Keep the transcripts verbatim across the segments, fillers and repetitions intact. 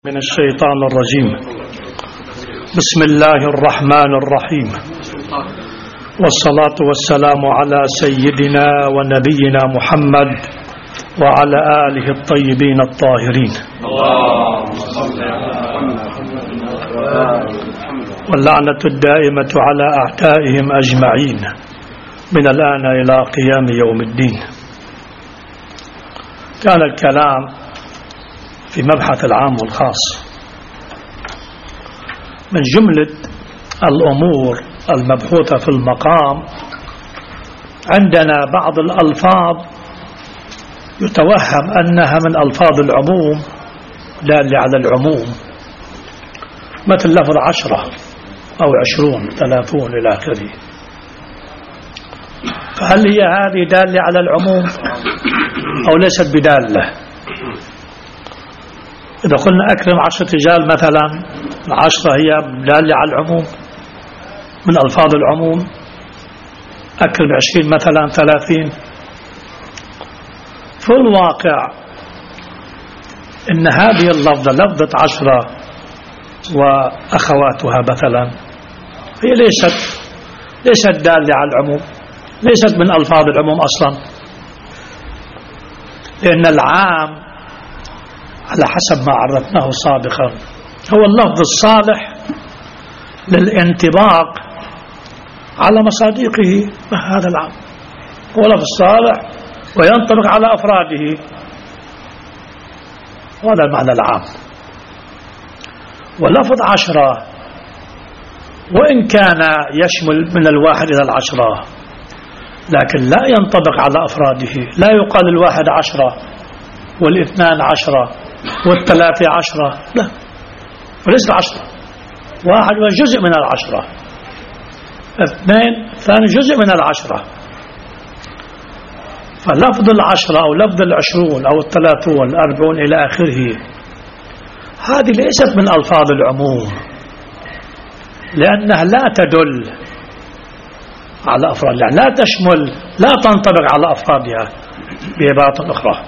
من الشيطان الرجيم. بسم الله الرحمن الرحيم، والصلاة والسلام على سيدنا ونبينا محمد وعلى آله الطيبين الطاهرين، واللعنة الدائمة على أعدائهم أجمعين من الآن إلى قيام يوم الدين. كان الكلام في مبحث العام والخاص. من جملة الأمور المبحوثة في المقام عندنا بعض الألفاظ يتوهم أنها من ألفاظ العموم دالة على العموم، مثل لفظ عشرة أو عشرون ثلاثون إلى آخره. فهل هي هذه دالة على العموم أو ليست بدالة؟ إذا قلنا أكرم عشرة رجال مثلا، العشرة هي دالة على العموم من ألفاظ العموم. أكرم عشرين مثلا ثلاثين. في الواقع إن هذه اللفظة لفظة عشرة وأخواتها مثلا هي ليست ليست دالة على العموم، ليست من ألفاظ العموم أصلا، لأن العام على حسب ما عرفناه سابقا هو اللفظ الصالح للانطباق على مصادقه. هذا العام هو لفظ صالح وينطبق على أفراده، وهذا المعنى العام. ولفظ عشرة وإن كان يشمل من الواحد إلى العشرة لكن لا ينطبق على أفراده. لا يقال الواحد عشرة والاثنان عشرة والثلاثة عشرة، لا، وليس عشرة. واحد هو جزء من العشرة، اثنين ثاني جزء من العشرة. فلفظ العشرة أو لفظ العشرون أو الثلاثون الأربعون إلى آخره هذه ليست من ألفاظ العموم، لأنها لا تدل على أفراد، يعني لا تشمل، لا تنطبق على أفرادها بعبارة أخرى.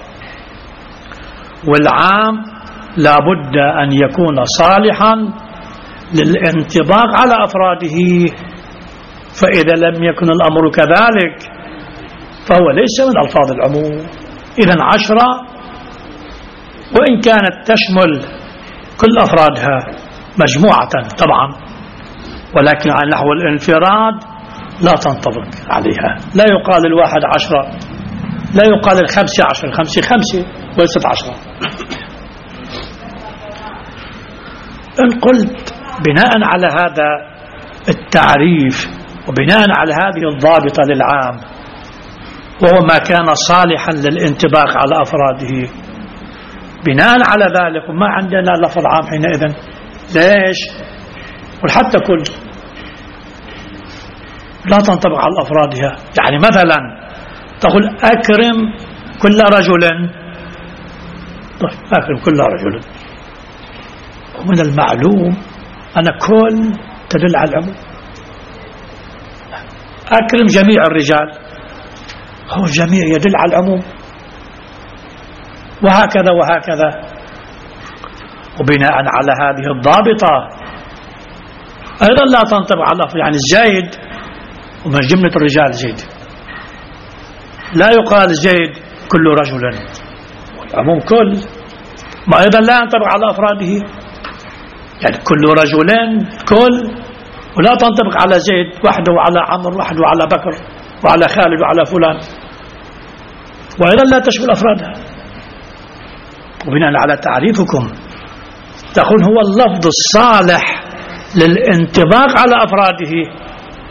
والعام لا بد أن يكون صالحا للانطباق على أفراده، فإذا لم يكن الأمر كذلك فهو ليس من ألفاظ العموم. إذن عشرة وإن كانت تشمل كل أفرادها مجموعة طبعا، ولكن على نحو الانفراد لا تنطبق عليها. لا يقال الواحد عشرة، لا يقال الخمسة عشر، الخمسة خمسة وليست عشرة. إن قلت بناء على هذا التعريف وبناء على هذه الضابطة للعام وهو ما كان صالحا للانطباق على أفراده، بناء على ذلك ما عندنا لفظ عام حينئذ. ليش؟ وحتى كل لا تنطبق على أفرادها. يعني مثلا تقول أكرم كل رجل، طيب أكرم كل رجل، ومن المعلوم أن كل تدل على العموم. أكرم جميع الرجال، هو الجميع يدل على العموم، وهكذا وهكذا. وبناء على هذه الضابطة أيضا لا تنطبق على الأفراد. يعني زيد ومن جملة الرجال زيد، لا يقال زيد كل رجل، والعموم كل، ما أيضا لا ينطبق على أفراده. يعني كل رجل كل، ولا تنطبق على زيد وحده وعلى عمر وحده وعلى بكر وعلى خالد وعلى فلان، وأيضا لا تشمل أفرادها. وبناء على تعريفكم تقول هو اللفظ الصالح للانطباق على أفراده.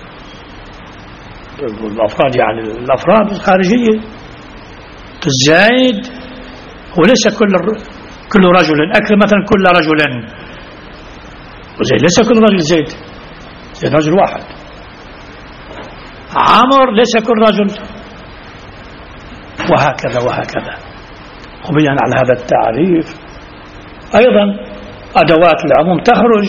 الأفراد يعني الأفراد الخارجية. الزايد وليس كل كل رجل. أكرم مثلا كل رجل، وزيد ليس كل رجل زيد، زيد رجل واحد. عمر ليس كل رجل، وهكذا وهكذا. وبناء على هذا التعريف أيضا أدوات العموم تخرج.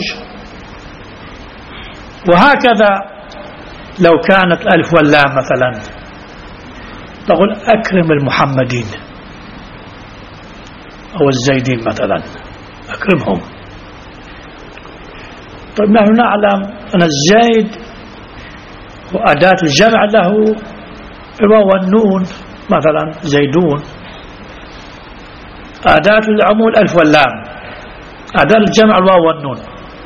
وهكذا لو كانت ألف واللام مثلا تقول أكرم المحمدين أو الزيدين مثلا، أكرمهم. طيب نحن نعلم أن الزيد وأداة الجمع له الواو والنون، مثلا زيدون. أداة العموم الألف واللام، أداة الجمع الواو والنون.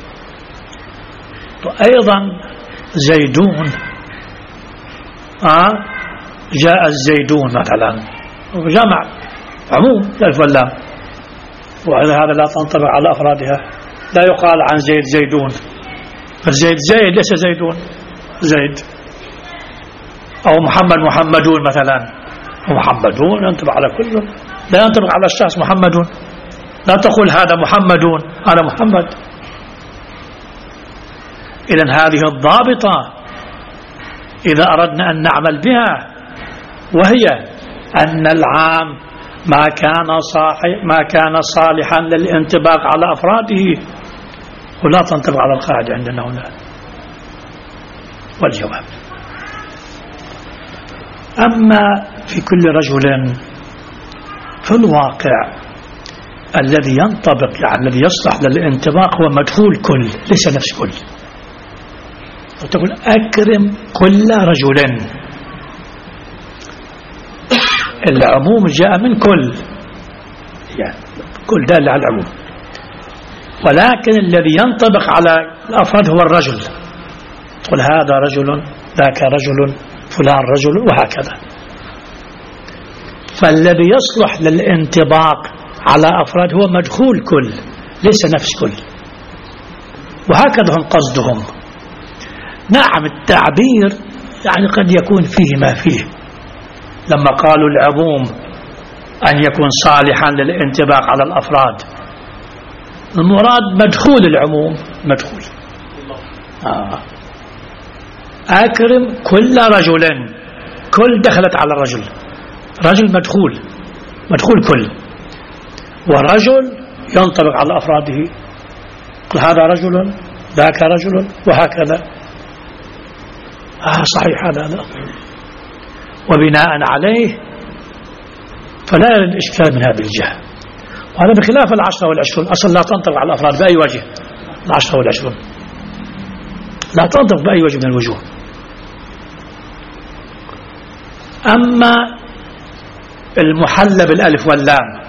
أيضا زيدون آه جاء الزيدون مثلا جمع عموم الألف واللام، وعلى هذا لا تنطبق على أفرادها. لا يقال عن زيد زيدون، الزيد زيد ليس زيدون زيد. أو محمد محمدون مثلا، محمدون ينطبق على كل، لا ينطبق على الشخص محمدون. لا تقول هذا محمدون، هذا محمد. إذن هذه الضابطة إذا أردنا أن نعمل بها، وهي أن العام ما كان صاحب ما كان صالحا للانطباق على أفراده ولا تنطبق على القاعدة عندنا هنا. والجواب: أما في كل رجل، في الواقع الذي ينطبق يعني الذي يصلح للانطباق هو مدخول كل، ليس نفس كل. وتقول أكرم كل رجل، العموم جاء من كل، يعني كل دال على العموم، ولكن الذي ينطبق على الأفراد هو الرجل. تقول هذا رجل، ذاك رجل، فلان رجل، وهكذا. فالذي يصلح للانطباق على أفراد هو مدخول كل، ليس نفس كل. وهكذا هم قصدهم. نعم التعبير يعني قد يكون فيه ما فيه، لما قالوا العموم أن يكون صالحا للانطباق على الأفراد، المراد مدخول العموم، مدخول. آه. أكرم كل رجل، كل دخلت على الرجل، رجل مدخول، مدخول كل، ورجل ينطبق على أفراده، هذا رجل، ذاك رجل، وهكذا. آه صحيح هذا. وبناء عليه فلا يرد إشكال من هذه الجهة. وهذا بخلاف العشرة والعشرون، أصلا لا تنطبق على الأفراد بأي وجه. العشرة والعشرون لا تنطبق بأي وجه من الوجوه. أما المحلى بالألف واللام،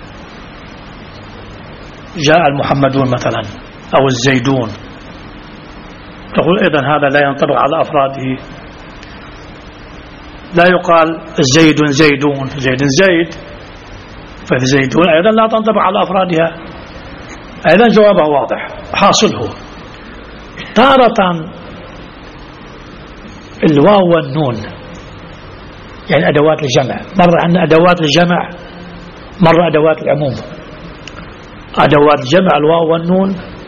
جاء المحمدون مثلا أو الزيدون، تقول إذن هذا لا ينطبق على أفراده. لا يقال زيد زيدون، زيد زيد، فالزيدون أيضا لا تنطبق على أفرادها. أيضا جوابه واضح، حاصله تارة الواو والنون يعني أدوات الجمع، مرة عندنا أدوات الجمع، مرة أدوات العموم. أدوات الجمع الواو والنون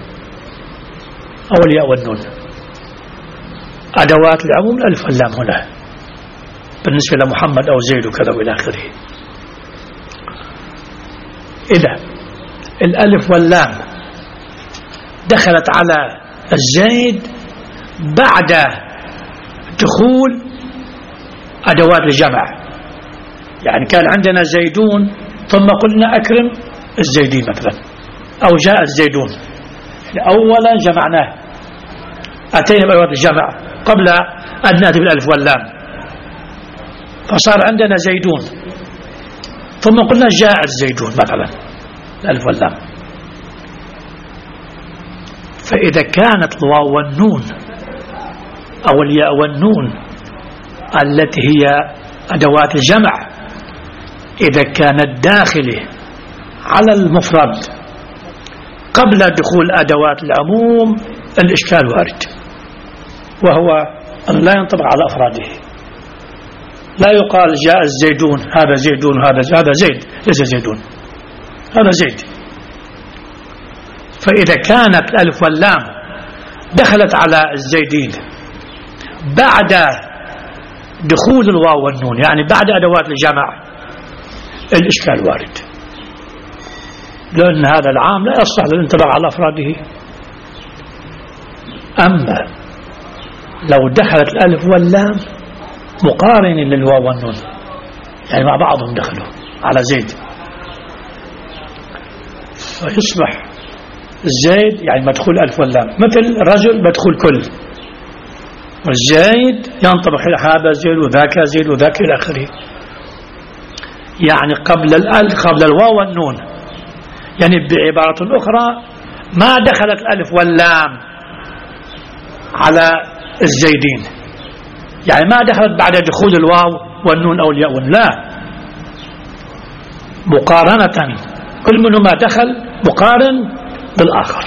أو الياء والنون. أدوات العموم الألف واللام هنا بالنسبة لمحمد أو زيد وكذا وإلى آخره. إذا الألف واللام دخلت على الزيد بعد دخول أدوات الجمع، يعني كان عندنا زيدون ثم قلنا أكرم الزيدين مثلا، أو جاء الزيدون، أولا جمعناه، أتينا بأدوات الجمع قبل أن نأتي بالألف واللام، فصار عندنا زيدون ثم قلنا جاء الزيدون مثلا، الألف واللام. فإذا كانت الواو والنون أو الياء والنون التي هي أدوات الجمع إذا كانت داخلة على المفرد قبل دخول أدوات العموم الإشكال وارد، وهو أن لا ينطبق على أفراده. لا يقال جاء الزيدون، هذا زيدون، هذا هذا زيد، ليس زيدون، هذا زيد. فإذا كانت الألف واللام دخلت على الزيدين بعد دخول الواو والنون، يعني بعد أدوات الجمع، الإشكال وارد، لأن هذا العام لا يصلح للانطباق على أفراده. أما لو دخلت الألف واللام مقارن للواو والنون، يعني مع بعضهم دخلوا على زيد، فيصبح الزيد يعني مدخول ألف واللام، مثل رجل مدخول كل، والزيد ينطبق هذا زيد وذاك زيد وذاك إلى آخره. يعني قبل الألف قبل الواو والنون، يعني بعبارة أخرى ما دخلت الألف واللام على الزيدين، يعني ما دخلت بعد دخول الواو والنون أو الياء، لا، مقارنة، كل منهما دخل مقارن بالآخر.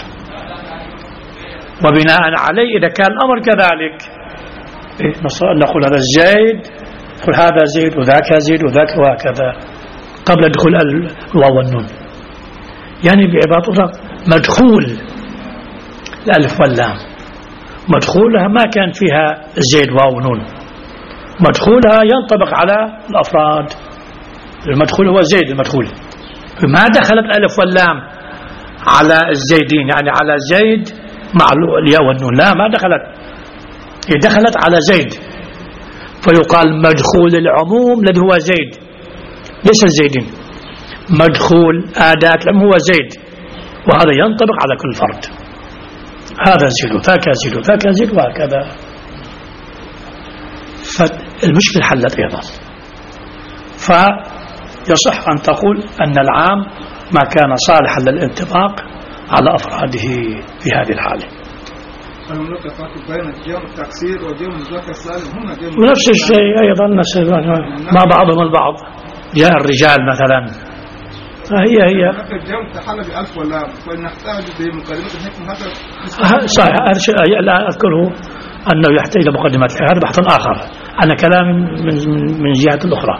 وبناء عليه إذا كان الأمر كذلك نقول هذا الزيد، نقول هذا زيد وذاك زيد وذاك وهكذا قبل دخول الواو والنون. يعني بعبارة أخرى مدخول الألف واللام، مدخولها ما كان فيها زيد واو ونون، مدخولها ينطبق على الأفراد. المدخول هو زيد، المدخول ما دخلت الألف واللام على الزيدين، يعني على زيد مع الياء والنون، لا، ما دخلت، هي دخلت على زيد، فيقال مدخول العموم الذي هو زيد، ليس الزيدين، مدخول أداة العموم هو زيد، وهذا ينطبق على كل فرد، هذا زيد وذاك زيد وذاك زيد وهكذا. فالمشكلة حلت أيضا. فيصح أن تقول أن العام ما كان صالحا للانطباق على أفراده في هذه الحالة. ونفس الشيء أيضا مع بعضهم البعض، جاء الرجال مثلا، هي هي صحيح. الآن أذكره أنه يحتاج إلى مقدمات، هذا بحث آخر، أنا كلام من من جهة أخرى.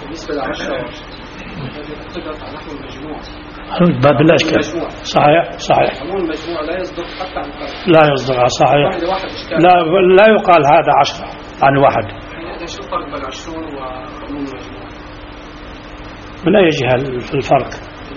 باب الأشكال صحيح صحيح لا يصدق حتى عن لا يصدق صحيح لا لا يقال هذا عشرة عن واحد. ايش الفرق بين العشرون وعموم المجموع؟ من أي جهة في الفرق؟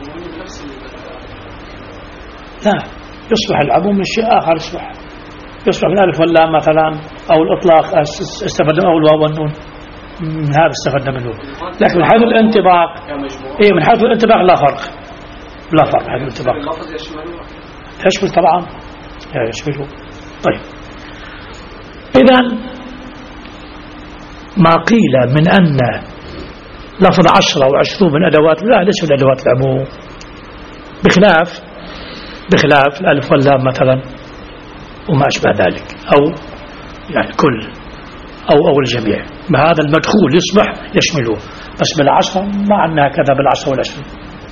لا، يصبح العموم من شيء آخر، يصبح يصبح من الألف واللام مثلا، أو الإطلاق استفدنا، أو الواو والنون، من هذا استفدنا منه. لكن من حيث الانطباق إيه من حيث الانطباق لا فرق، لا فرق هذا الانطباق. يشمل طبعا يشمله. طيب، إذن ما قيل من أن لفظ عشرة وعشرون من أدوات، لا، ليس من أدوات العموم، بخلاف بخلاف الألف واللام مثلا وما أشبه ذلك، أو يعني كل أو أو الجميع، بهذا المدخول يصبح يشمله، بس بالعشرة ما عندنا كذا بالعشرة والعشرين.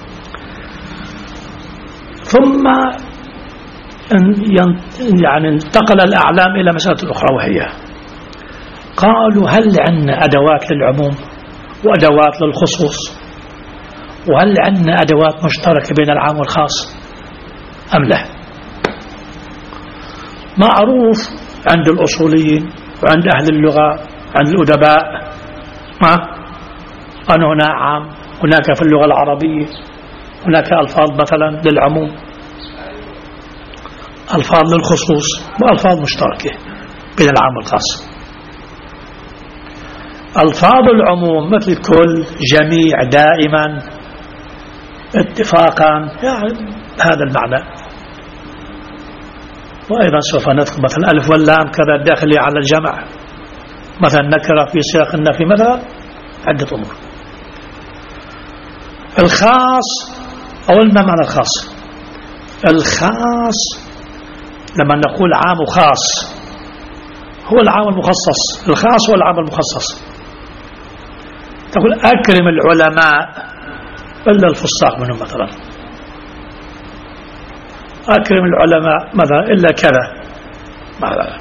ثم يعني انتقل الأعلام إلى مسألة أخرى، وهي قالوا هل عندنا أدوات للعموم وأدوات للخصوص، وهل عندنا أدوات مشتركة بين العام والخاص أم لا؟ معروف عند الأصوليين وعند أهل اللغة عند الأدباء ما أن هنا عام، هناك في اللغة العربية هناك ألفاظ مثلا للعموم، ألفاظ للخصوص، وألفاظ مشتركة بين العام والخاص. ألفاظ العموم مثل كل، جميع، دائما، اتفاقا، يعني هذا المعنى. وأيضا سوف نذكر مثلا ألف واللام كذا الداخلي على الجمع، مثلا نكرة في سياق النفي، مثلا عدة أمور. الخاص، أولنا معنى الخاص. الخاص لما نقول عام وخاص هو العام المخصص، الخاص هو العام المخصص. تقول أكرم العلماء إلا الفساق منهم مثلا، أكرم العلماء مثلا إلا كذا مثلا.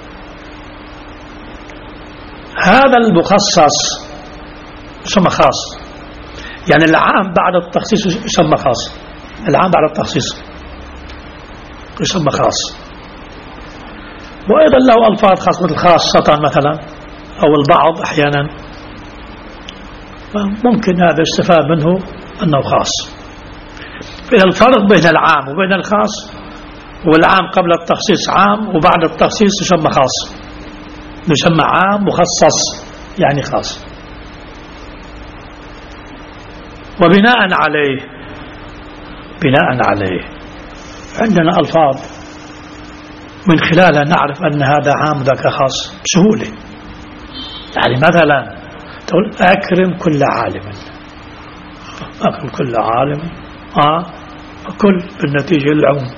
هذا المخصص يسمى خاص، يعني العام بعد التخصيص يسمى خاص، العام بعد التخصيص يسمى خاص. وأيضا له ألفاظ خاصة مثل خاصة مثلا، أو البعض أحيانا، ممكن هذا استفاد منه أنه خاص. إذا الفرق بين العام وبين الخاص، والعام قبل التخصيص عام، وبعد التخصيص يسمى خاص، يسمى عام مخصص يعني خاص. وبناء عليه بناء عليه عندنا ألفاظ من خلالها نعرف أن هذا عام ذاك خاص بسهولة. يعني مثلا تقول أكرم كل عالم، أكرم كل عالم آه كل بالنتيجة العموم.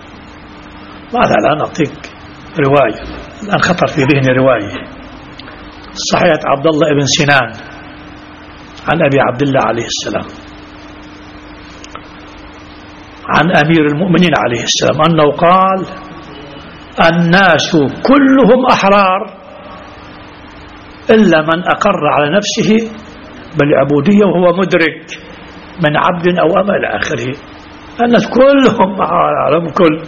مثلا أعطيك رواية الآن خطر في ذهني رواية صحيحة عبد الله بن سنان عن أبي عبد الله عليه السلام عن أمير المؤمنين عليه السلام أنه قال الناس كلهم أحرار إلا من أقر على نفسه بالعبودية وهو مدرك من عبد أو أمة إلى آخره. الناس كلهم أحرار كل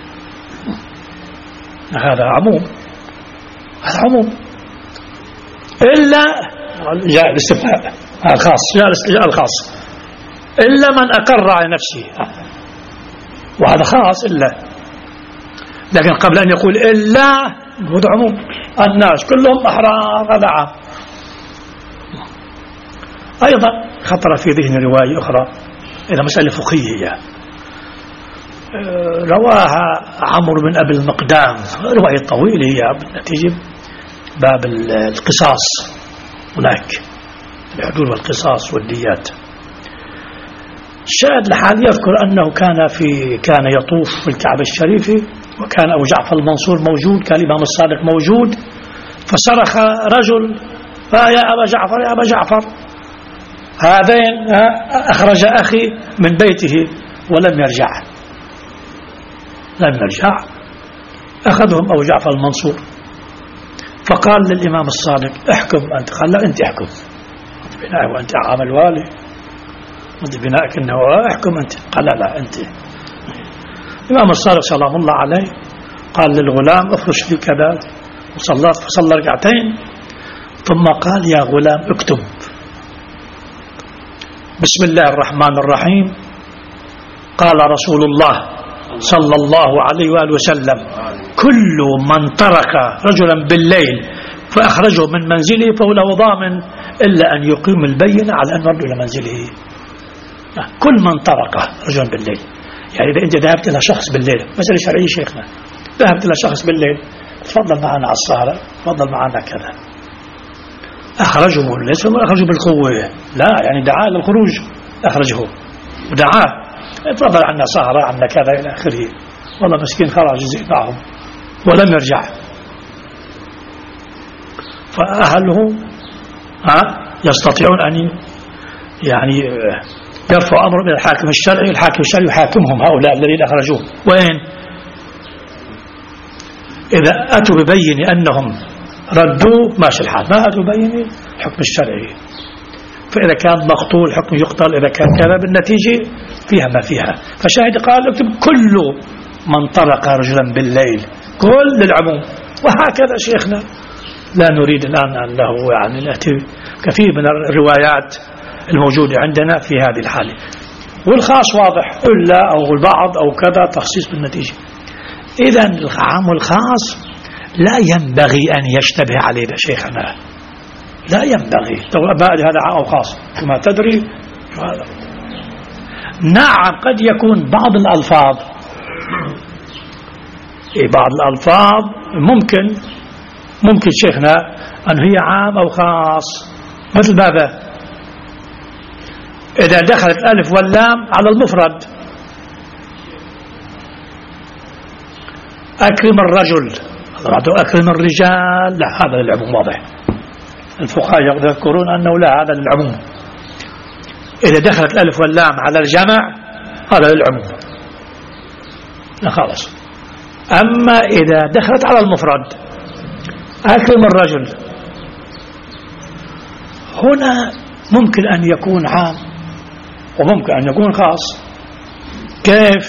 هذا عموم، هذا عموم إلا جاء الاستثناء الخاص، جاء الخاص إلا من أقر على نفسه، وهذا خاص إلا. لكن قبل أن يقول إلا هذا عموم، الناس كلهم أحرار هذا عام. أيضا خطر في ذهن رواية أخرى إلى مسألة فقهية رواها عمرو بن أبي المقدام، رواية طويلة هي بالنتيجة باب القصاص، هناك الحدود والقصاص والديات. الشاهد الحال يذكر أنه كان في كان يطوف في الكعبة الشريفة، وكان أبو جعفر المنصور موجود، كان الإمام الصادق موجود، فصرخ رجل فيا أبا جعفر يا أبا جعفر، هذين أخرج أخي من بيته ولم يرجع، لم يرجع. أخذهم أبو جعفر المنصور فقال للإمام الصادق احكم أنت، قال لا أنت احكم بناء وأنت عامل والي، أنت بناءك أنه احكم أنت، قال لا لا أنت. الإمام الصادق سلام الله عليه قال للغلام افرش لي كذا، وصلى فصلى ركعتين ثم قال يا غلام اكتب بسم الله الرحمن الرحيم قال رسول الله صلى الله عليه وآله وسلم كل من ترك رجلا بالليل فأخرجه من منزله فهو له ضامن إلا أن يقيم البينة على أن يرد إلى منزله. كل من ترك رجلا بالليل، يعني إذا أنت ذهبت إلى شخص بالليل، مسألة شرعية شيخنا، ذهبت إلى شخص بالليل تفضل معنا على السهرة، تفضل معنا كذا، أخرجه من الليل ثم أخرجه بالقوة، لا يعني دعاه للخروج، أخرجه ودعاه تفضل عنا سهرة عنا كذا إلى آخره، والله مسكين خرج يزيد معهم ولم يرجع. فأهله يستطيعون أن يعني يرفع أمر إلى الحاكم الشرعي، الحاكم الشرعي يحاكمهم هؤلاء الذين أخرجوه. وين إذا أتوا ببين أنهم ردوا ماشي الحال، ما أتوا ببين حكم الشرعي، فإذا كان مقتول حكم يقتل، إذا كان كذا بالنتيجة فيها ما فيها. فشاهد قال اكتب كل من طرق رجلا بالليل، كل العموم. وهكذا شيخنا لا نريد الآن أن له يعني نأتي كثير من الروايات الموجودة عندنا في هذه الحالة. والخاص واضح إلا أو البعض أو كذا تخصيص بالنتيجة. إذن العام والخاص لا ينبغي أن يشتبه علينا شيخنا، لا ينبغي. هذا عام أو خاص كما تدري هذا. نعم قد يكون بعض الألفاظ بعض الألفاظ ممكن ممكن شيخنا أن هي عام أو خاص، مثل ماذا؟ إذا دخلت الألف واللام على المفرد، أكرم الرجل، أكرم الرجال، لا هذا للعموم واضح، الفقهاء يذكرون أنه لا هذا للعموم. إذا دخلت الألف واللام على الجمع هذا للعموم، لا خلاص. أما إذا دخلت على المفرد أكرم الرجل، هنا ممكن أن يكون عام وممكن أن يكون خاص. كيف؟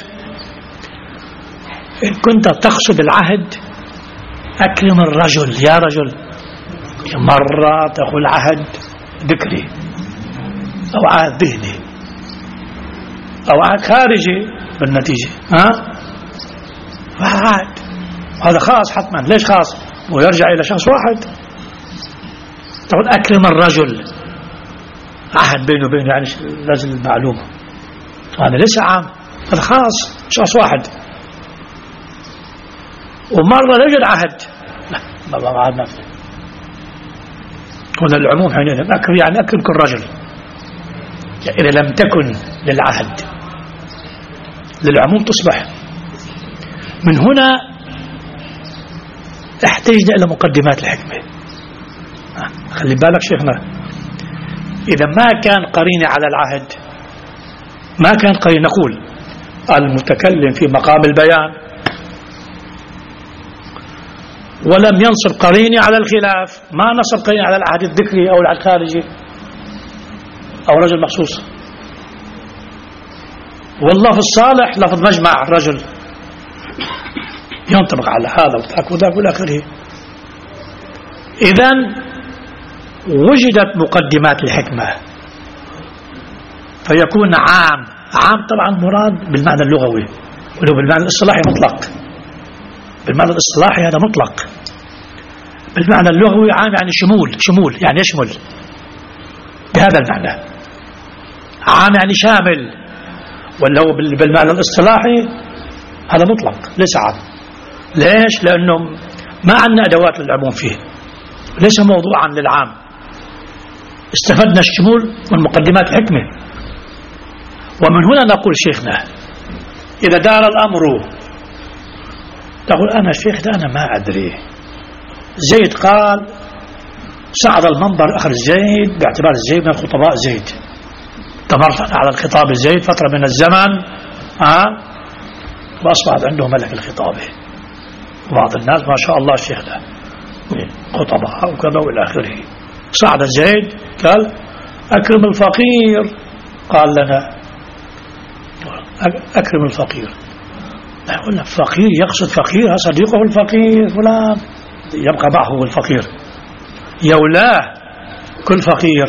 إن كنت تقصد العهد أكرم الرجل، يا رجل، مرة تقول عهد ذكري أو عهد ذهني أو عهد خارجي بالنتيجة، ها؟ فعهد هذا خاص حتما. ليش خاص؟ ويرجع إلى شخص واحد. تقول أكرم الرجل، عهد بينه وبين يعني لازم المعلومة، هذا ليس عام، هذا خاص شخص واحد. ومرة لا يوجد عهد، لا مرة ما عهد نفسه. هنا العموم حينئذ أكرم يعني أكرم كل رجل، يعني إذا لم تكن للعهد للعموم تصبح. من هنا احتجنا إلى مقدمات الحكمة. خلي بالك شيخنا، إذا ما كان قرينة على العهد، ما كان قرينة، نقول المتكلم في مقام البيان ولم ينصب قرينة على الخلاف، ما نصب قرينة على العهد الذكري أو العهد الخارجي أو رجل مخصوص. واللفظ الصالح لفظ مجمع الرجل ينطبق على هذا وذاك وذاك والى اخره. إذن وجدت مقدمات الحكمة فيكون عام. عام طبعا مراد بالمعنى اللغوي، ولو بالمعنى الاصطلاحي مطلق. بالمعنى الاصطلاحي هذا مطلق، بالمعنى اللغوي عام يعني شمول، شمول يعني يشمل بهذا المعنى. عام يعني شامل، ولا هو بالمعنى الاصطلاحي هذا مطلق ليس عام. ليش؟ لأنه ما عندنا أدوات للعموم فيه، ليس موضوعا للعام. استفدنا الشمول من مقدمات الحكمة. ومن هنا نقول شيخنا إذا دار الأمر تقول أنا شيخ ده أنا ما أدري، زيد قال صعد المنبر أخر زيد باعتبار زيد من خطباء زيد، تمرت على الخطاب زيد فترة من الزمن آه وأصبحت عنده ملك الخطابة. بعض الناس ما شاء الله الشيخ ده خطباء وكذا والى اخره. صعد زيد قال أكرم الفقير، قال لنا أكرم الفقير. قلنا فقير يقصد فقير صديقه الفقير فلان يبقى معه الفقير، يولاه كل فقير.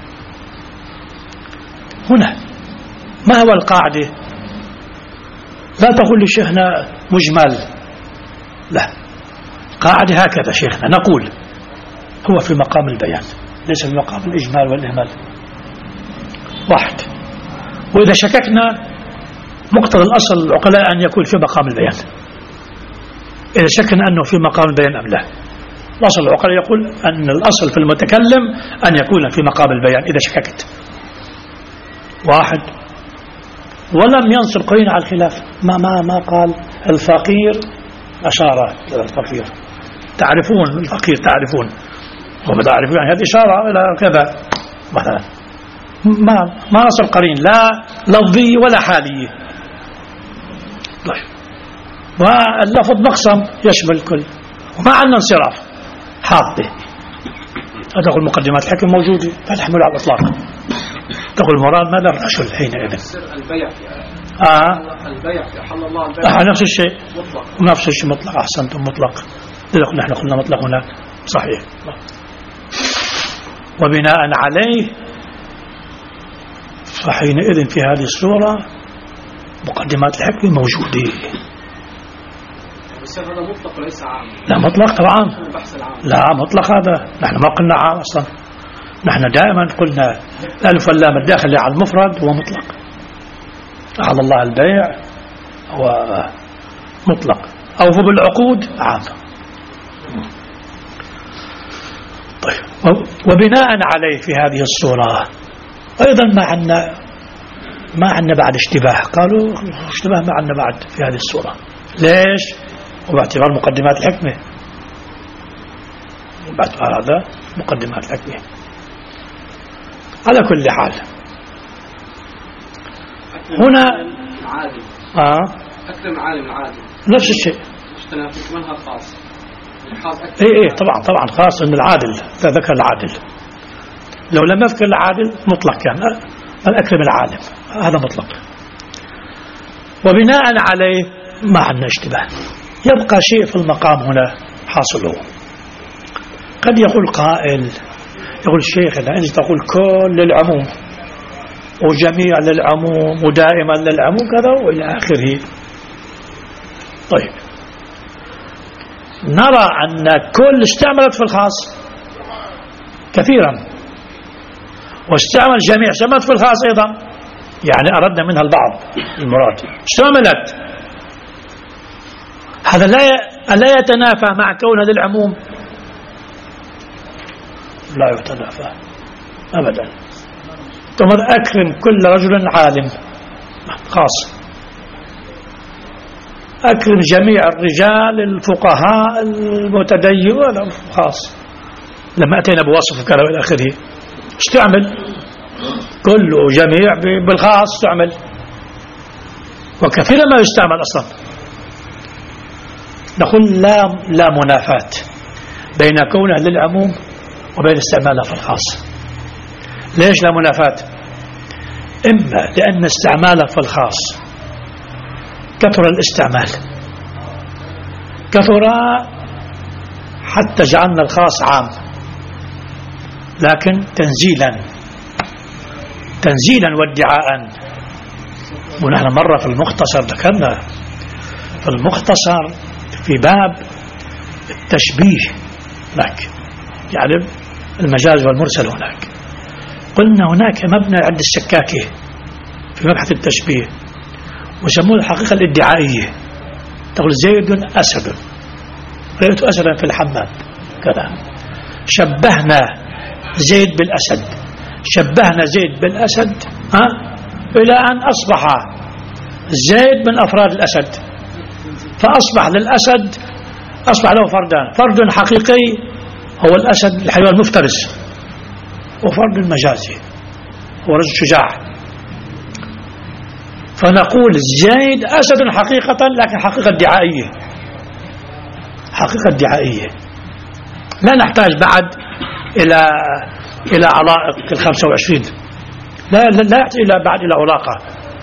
هنا ما هو القاعدة؟ لا تقول لي شيخنا مجمل، لا، قاعدة هكذا شيخنا نقول هو في مقام البيان ليس في مقام الإجمال والإهمال. واحد. وإذا شككنا مقتضى الأصل العقلاء أن يكون في مقام البيان، إذا شكنا أنه في مقام البيان أم لا. الأصل العقلاء يقول أن الأصل في المتكلم أن يكون في مقام البيان إذا شككت. واحد. ولم ينصر قرين على الخلاف، ما ما ما قال الفقير، أشار إلى الفقير. تعرفون الفقير، تعرفون وبتعرفون يعني هذه إشارة إلى كذا مثلا. ما ما نصر قرين لا لفظي ولا حالي. طيب. واللفظ مقسم يشمل الكل وما عندنا انصراف حاطه. تقول مقدمات الحكم موجودة لا تحمل على الإطلاق. تقول المراد ماذا الرجل حينئذ؟ البيع آه البيع في أحل الله البيع آه نفس الشيء مطلق، نفس الشيء مطلق. أحسنتم مطلق. نحن قلنا مطلق هناك صحيح. وبناء عليه فحينئذ في هذه الصورة مقدمات الحكم موجودة. بس هذا مطلق وليس عام. لا مطلق طبعا، لا مطلق هذا. نحن ما قلنا عام أصلا، نحن دائما قلنا الألف واللام الداخل على المفرد هو مطلق. على الله البيع هو مطلق، أوفوا بالعقود عام. طيب. وبناء عليه في هذه الصورة أيضا ما عندنا ما عندنا بعد اشتباه. قالوا اشتباه ما عندنا بعد في هذه الصورة. ليش؟ وباعتبار مقدمات الحكمة. باعتبار هذا مقدمات الحكمة. على كل حال هنا العادل آه أكرم عالم العادل نفس الشيء. اشتنافك منها خاص. اي اي طبعا طبعا خاص ان العادل ذكر العادل. لو لم يذكر العادل مطلق كان الأكرم العالم هذا مطلق. وبناء عليه ما عندنا اشتباه. يبقى شيء في المقام هنا حاصله. قد يقول قائل يقول الشيخ أنت تقول كل للعموم وجميع للعموم ودائما للعموم كذا وإلى آخره. طيب نرى أن كل استعملت في الخاص كثيرا، واستعمل جميع استعملت في الخاص أيضا، يعني أردنا منها البعض المراد استعملت. هذا لا ألا يتنافى مع كونه للعموم؟ لا يتنافى أبدا. ثم أكرم كل رجل عالم خاص، أكرم جميع الرجال الفقهاء المتدينين خاص. لما أتينا بوصف كذا إلى آخره استعمل كله جميع بالخاص استعمل، وكثيرا ما يستعمل أصلا. نقول لا لا منافاة بين كونه للعموم وبين استعماله في الخاص. ليش لا منافاة؟ إما لأن استعماله في الخاص كثر الاستعمال، كثر حتى جعلنا الخاص عام، لكن تنزيلا تنزيلا وادعاء. ونحن مرة في المختصر ذكرنا في المختصر في باب التشبيه هناك، يعني المجاز والمرسل هناك، قلنا هناك مبنى عند السكاكي في مبحث التشبيه وسموه الحقيقة الادعائية. تقول زيد أسد، رأيت أسدا في الحمام كذا، شبهنا زيد بالأسد، شبهنا زيد بالأسد ها إلى أن أصبح زيد من أفراد الأسد، فأصبح للأسد أصبح له فردان، فرد حقيقي هو الأسد الحيوان المفترس، وفرد المجازي هو رجل شجاع. فنقول زيد أسد حقيقة، لكن حقيقة ادعائية، حقيقة ادعائية. لا نحتاج بعد إلى إلى علائق الخمسة وعشرين، لا لا يأتي إلى بعد إلى علاقة.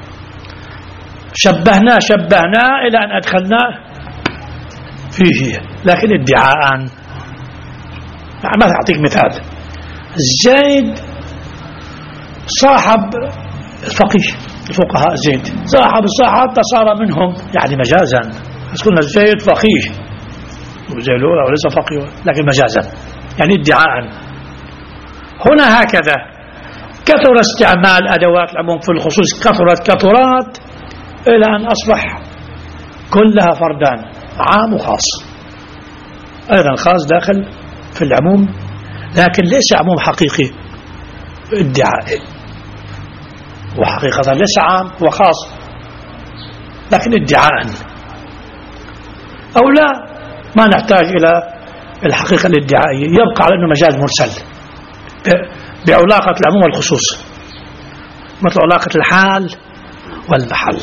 شبهنا شبهنا إلى أن أدخلنا فيه، لكن ادعاء. ما أعطيك مثال، زيد صاحب الفقيه الفقهاء، زيد صاحب الصحابة صار منهم يعني مجازا، بس قلنا زيد فقيه وزيد الأولى وليس فقيه لكن مجازا يعني ادعاء. هنا هكذا كثر استعمال أدوات العموم في الخصوص، كثرت كثرات إلى أن أصبح كلها فردان، عام وخاص. أيضا خاص داخل في العموم، لكن ليس عموم حقيقي ادعائي، وحقيقة ليس عام وخاص لكن ادعاء. أو لا ما نحتاج إلى الحقيقة الادعائية، يبقى على أنه مجاز مرسل بعلاقة العموم والخصوص، مثل علاقة الحال والمحل.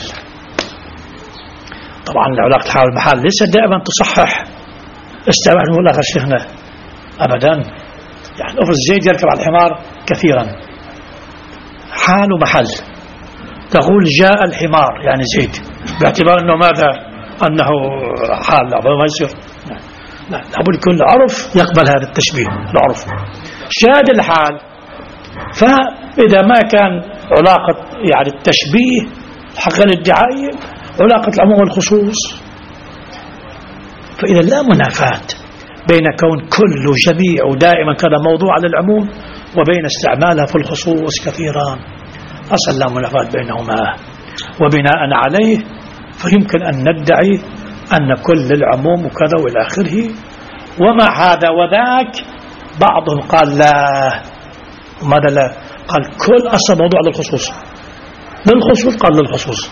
طبعا علاقة الحال والمحل ليست دائما تصحح استعمال المبالغة شيخنا أبدا. يعني أفرض زيد يركب على الحمار كثيرا، حال ومحل، تقول جاء الحمار يعني زيد، باعتبار أنه ماذا؟ أنه حال، لا ما يصير، لا لابد كل عرف يقبل هذا التشبيه، العرف شاد الحال. فإذا ما كان علاقة يعني التشبيه الحقيقة الادعائية علاقة العموم والخصوص، فإذا لا منافاة بين كون كل جميع ودائما كذا موضوع للعموم وبين استعمالها في الخصوص كثيرا، أصلا لا منافاة بينهما. وبناء عليه فيمكن أن ندعي أن كل العموم وكذا وإلى آخره. ومع هذا وذاك بعضهم قال لا، ماذا لا؟ قال كل أصلا موضوع للخصوص، للخصوص قال للخصوص.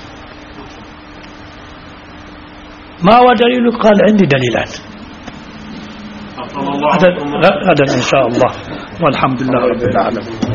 ما هو دليل؟ قال عندي دليلان. هذا إن شاء الله، والحمد لله رب العالمين.